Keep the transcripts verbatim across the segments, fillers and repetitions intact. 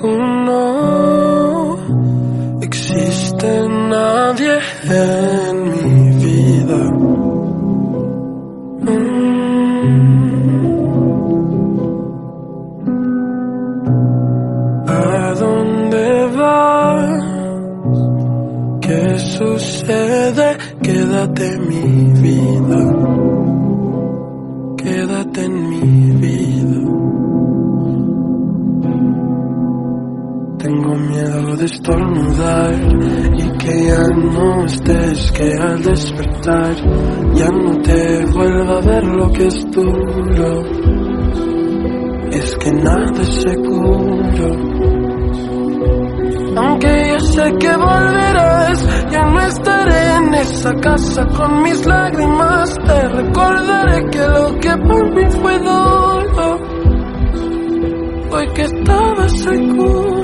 Tú no existe nadie en mi vida. Mm. ¿A dónde vas? ¿Qué sucede? Quédate en mi vida. Quédate en mi vida. Tengo miedo de estornudar y que ya no estés, que al despertar ya no te vuelva a ver lo que es duro. Es que nada es seguro. Aunque yo sé que volverás, ya no estaré en esa casa con mis lágrimas. Te recordaré que lo que por mí fue duro fue que estaba seguro.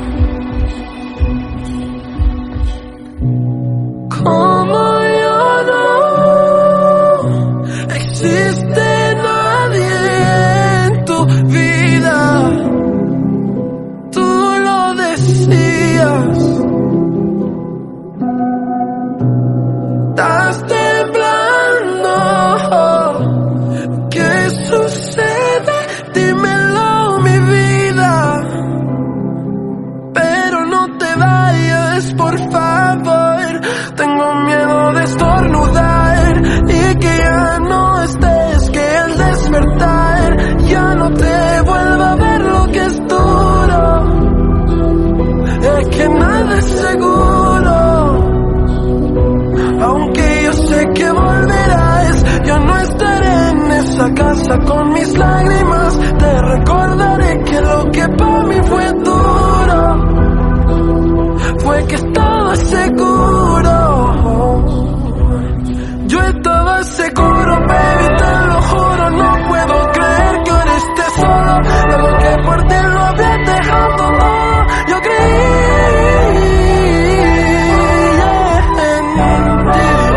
Como yo no existe nadie en tu vida. Tú lo decías. Estás temblando. ¿Qué sucede? Dímelo, mi vida. Pero no te vayas, por favor. Tengo miedo de estornudar y que ya no estés, que al despertar ya no te vuelva a ver lo que es duro. Es que nada es seguro. Aunque yo sé que volverás, yo no estaré en esa casa con mis lágrimas. Te recordaré que lo que para mí fue duro fue que estaba seguro. Yo estaba seguro, baby, te lo juro. No puedo creer que ahora estés solo. Luego que por ti lo había dejado todo. Yo creí en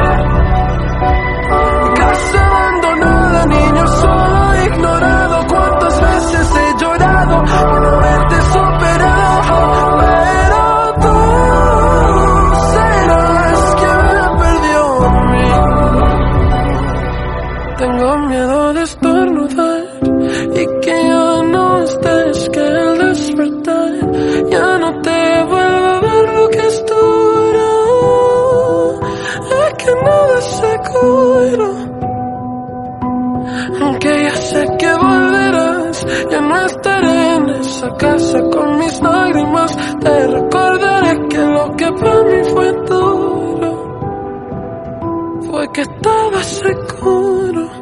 ti. Casa abandonada, niño solo, ignorado. Cuántas veces he llorado por no haberte superado. Pero tú serás quien me perdió a mí. Tengo miedo de estornudar y que ya no estés, que al despertar ya no te vuelva a ver lo que es duro. Es que nada es seguro. Aunque ya sé que volverás, ya no estaré en esa casa con mis lágrimas. Te recordaré que lo que para mí fue duro fue que estaba seguro.